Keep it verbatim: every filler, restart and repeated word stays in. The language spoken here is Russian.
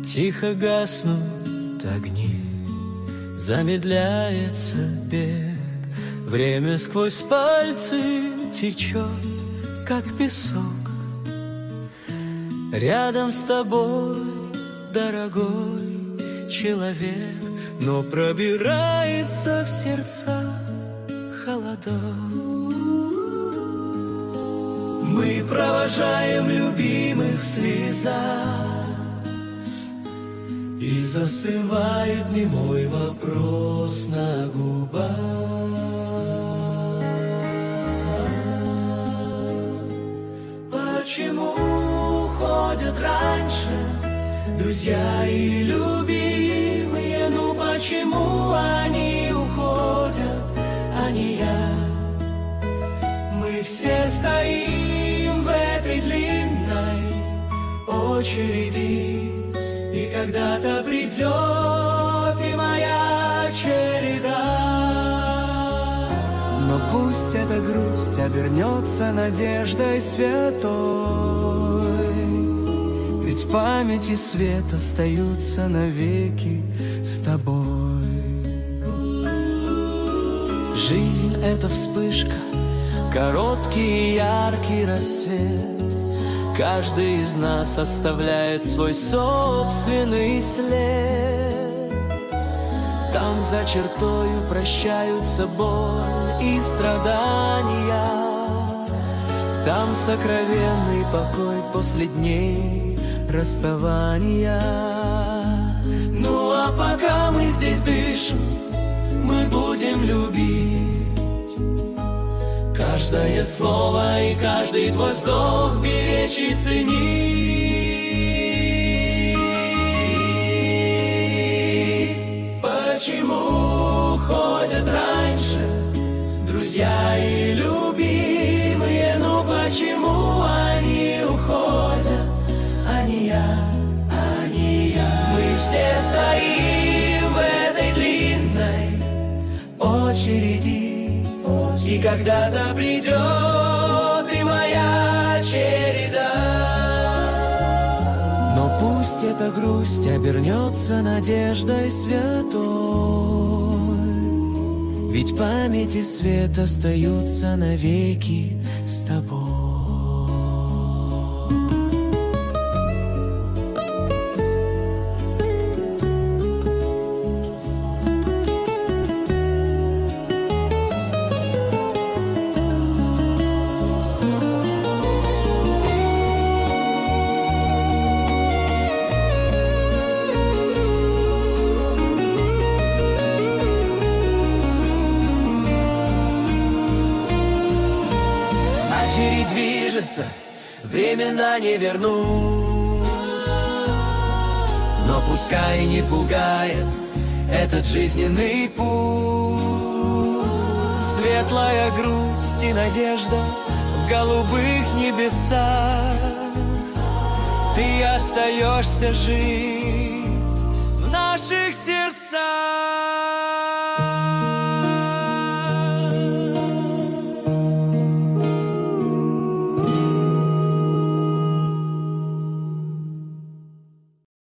Тихо гаснут огни, замедляется бег. Время сквозь пальцы течет, как песок. Рядом с тобой, дорогой человек, но пробирается в сердца холодок. Мы провожаем любимых в слезах, и застывает немой вопрос на губах. Почему уходят раньше друзья и любимые? Ну почему они уходят, а не я? Мы все стоим в этой длинной очереди, и когда-то придет и моя череда. Но пусть эта грусть обернется надеждой святой, ведь память и свет остаются навеки с тобой. Жизнь — это вспышка, короткий и яркий рассвет. Каждый из нас оставляет свой собственный след. Там за чертою прощаются боль и страдания. Там сокровенный покой после дней расставания. Ну а пока мы здесь дышим, мы будем любить. Каждое слово и каждый твой вздох беречь и ценить. Почему уходят раньше друзья и любимые? Ну почему они уходят, а не я, а не я? Мы все стоим в этой длинной очереди, и когда-то придет и моя череда. Но пусть эта грусть обернется надеждой святой, ведь память и свет остаются навеки с тобой. Движется, времена не вернуть, но пускай не пугает этот жизненный путь. Светлая грусть и надежда в голубых небесах. Ты остаешься жить в наших сердцах.